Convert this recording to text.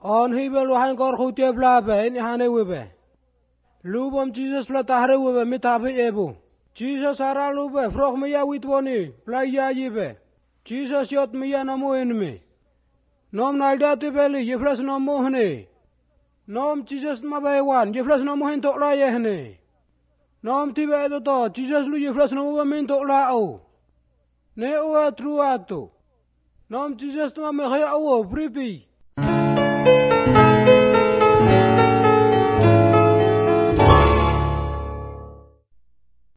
On hibel wahan kor khutiep labe ni hane webe. Lubom Jesus pla tahre webe mitabe ebu. Jesus ara lube frog me ya witwoni pla ya yibe. Jesus yot me ya namu enme. Nom nalda tibeli yiflas nomu hne. Nom Jesus mabaywan yiflas nomu hen tokla yehne. Nom tibe to Jesus lu yiflas nomu men tokla au. Ne uwa truato. Nom Jesus ma me khaya au pripi.